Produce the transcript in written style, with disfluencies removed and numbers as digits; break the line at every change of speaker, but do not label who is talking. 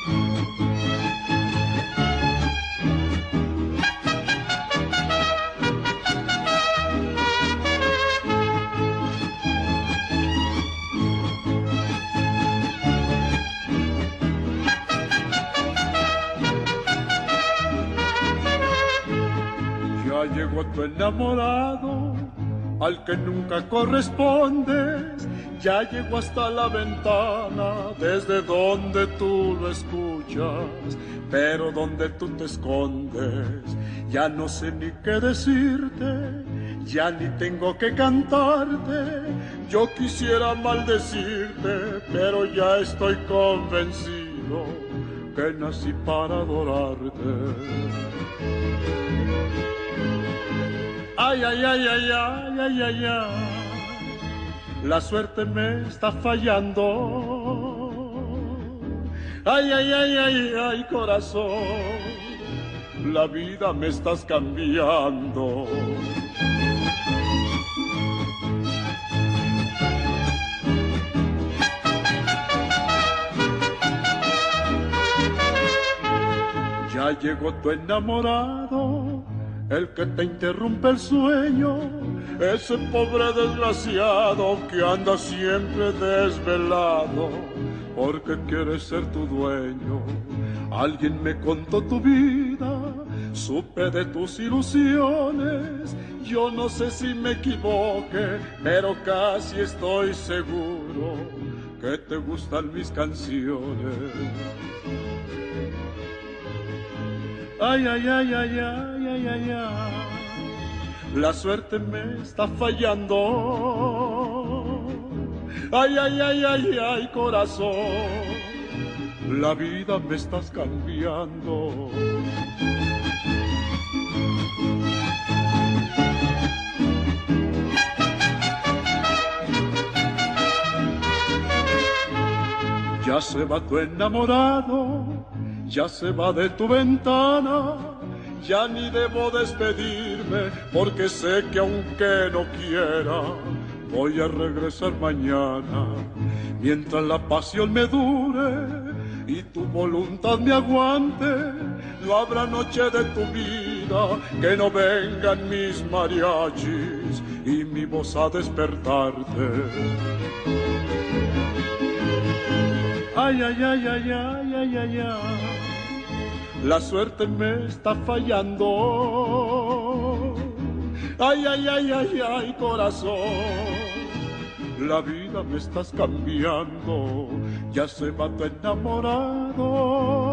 Ya llegó tu enamorado, al que nunca correspondes. Ya llegó hasta la ventana, desde donde tú lo escuchas, pero donde tú te escondes. Ya no sé ni qué decirte, ya ni tengo que cantarte. Yo quisiera maldecirte, pero ya estoy convencido que nací para adorarte. Ay, ay, ay, ay, ay, ay, ay, ay. La suerte me está fallando. Ay, ay, ay, ay, ay, corazón. La vida me estás cambiando. Ya llegó tu enamorado, el que te interrumpe el sueño, ese pobre desgraciado que anda siempre desvelado, porque quiere ser tu dueño. Alguien me contó tu vida, supe de tus ilusiones. Yo no sé si me equivoque, pero casi estoy seguro que te gustan mis canciones. Ay, ay, ay, ay, ay, ay, ay, ay. La suerte me está fallando. Ay, ay, ay, ay, ay, corazón. La vida me estás cambiando. Ya se va tu enamorado, ya se va de tu ventana. Ya ni debo despedirme, porque sé que aunque no quiera, voy a regresar mañana. Mientras la pasión me dure y tu voluntad me aguante, no habrá noche de tu vida que no vengan mis mariachis y mi voz a despertarte. Ay, ay, ay, ay, ay, ay, ay, ay. La suerte me está fallando. Ay, ay, ay, ay, ay, corazón. La vida me estás cambiando. Ya se va tu enamorado.